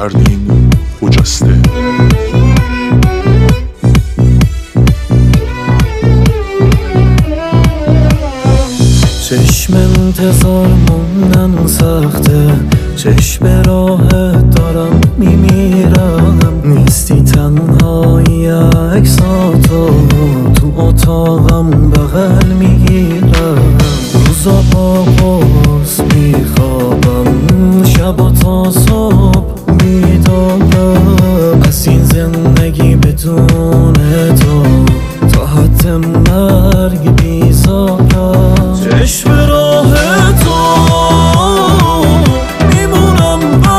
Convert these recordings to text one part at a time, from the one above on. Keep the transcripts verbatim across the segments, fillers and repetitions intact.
فردین خجسته. چشم انتظار موندن سخته، چشم راه دارم میمیرم. نیستی تنهایی عکساتو تو اتاقم بغل میگیرم. روزا با باز میخوابم، شبا تا صبح بیدارم. از این زندگی بدون تو تا حد مرگ بیزارم. چشم راه تو میمونم،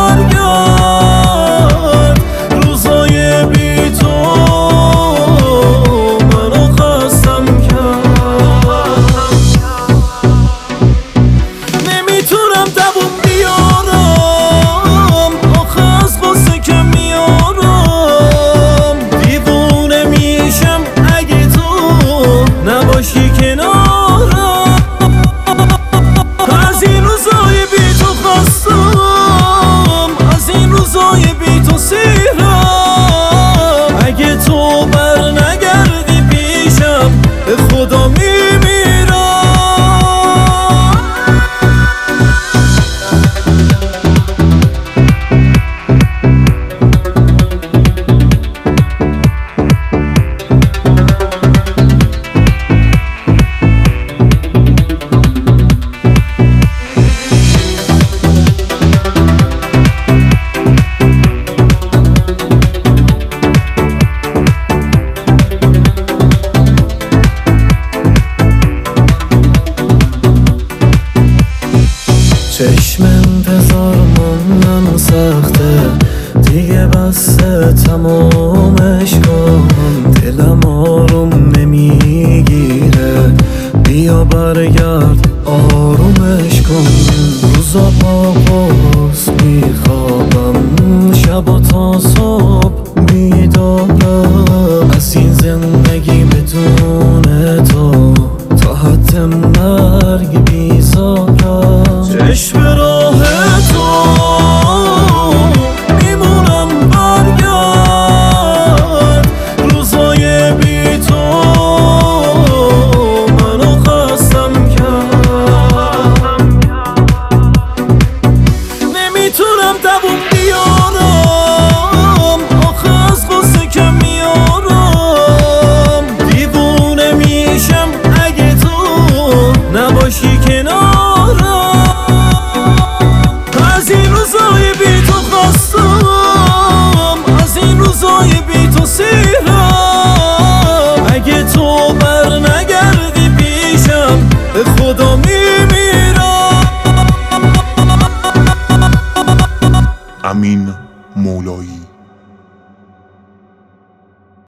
برگرد. روزای بی تو منو خستم کرد. نمیتونم دووم بیارم، آخه از غصه که میارم. دیوونه میشم اگه تو نباشی کنارم. از این روزای بی تو خستم، از این روزای بی تو سیرم. اگه تو بر نگردی پیشم به خدا میمیرم. چشم انتظار موندن سخته، دیگه بسته تمامش کن. دلم آروم نمیگیره، بیا برگرد آرومش کن. روزا با باز میخوابم، شبا تا صبح بیدارم. از این زندگی بدون تو تا حد مرگ بیزارم. چشم راه تو میمونم، برگرد. روزای بی تو منو خستم کرد. نمیتونم دووم بیارم، آخه از غصه که میارم. دیوونه میشم اگه تو نباشی کنارم. از این روزای بی تو خستم، از این روزای بی تو سیرم. اگه تو بر نگردی پیشم به خدا میمیرم. امین مولایی.